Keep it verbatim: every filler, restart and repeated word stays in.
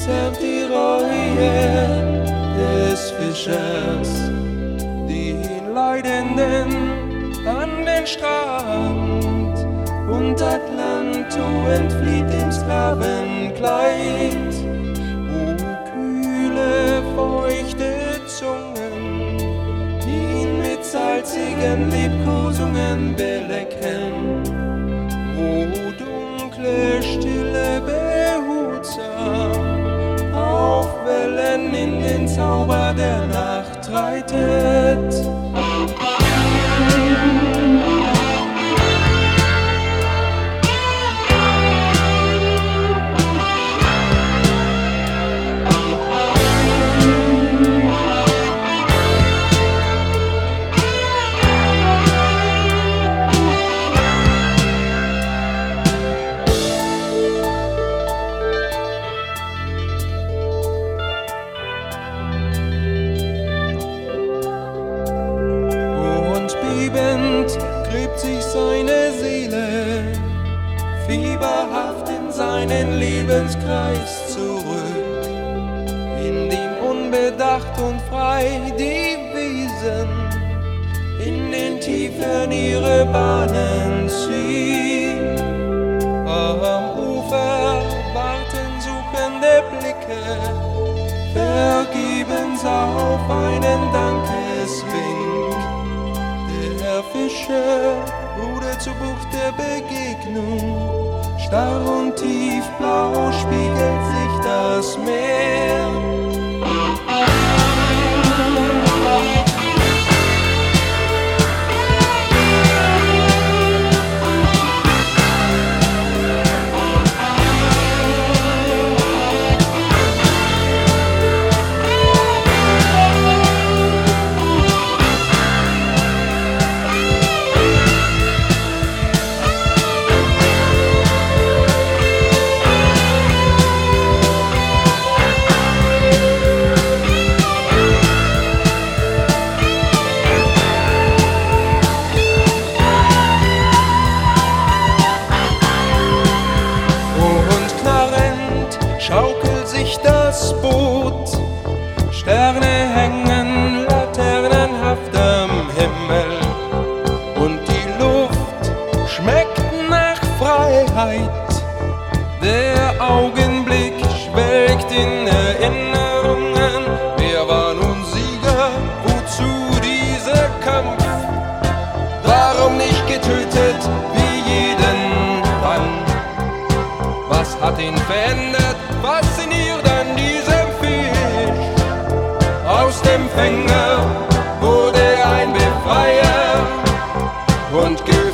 zerrt die Reue des Fischers, den Leidenden an den Strand, und Atlanto entflieht dem Sklavenkleid. O kühle, feuchte Zungen, die ihn mit salzigen Liebkosungen belecken. O dunkle, stille, behutsam auf Wellen in den Zauber der Nacht reitet. Liebend gräbt sich seine Seele fieberhaft in seinen Lebenskreis zurück, in dem unbedacht und frei die Wesen in den Tiefen ihre Bahnen ziehen. Am Ufer warten suchende Blicke, vergebens auf einen Dankeswink. Der Fischer rudert zur Bucht der Begegnung, starr und tiefblau spiegelt sich das Meer. Schaukelt sich das Boot, Sterne hängen laternenhaft am Himmel, und die Luft schmeckt nach Freiheit. Der Augenblick schwelgt in Erinnerungen. Wer war nun Sieger? Wozu dieser Kampf? Warum nicht getötet wie jeden Mann? Was hat ihn verändert? Fasziniert an diesem Fisch. Aus dem Fänger wurde ein Befreier und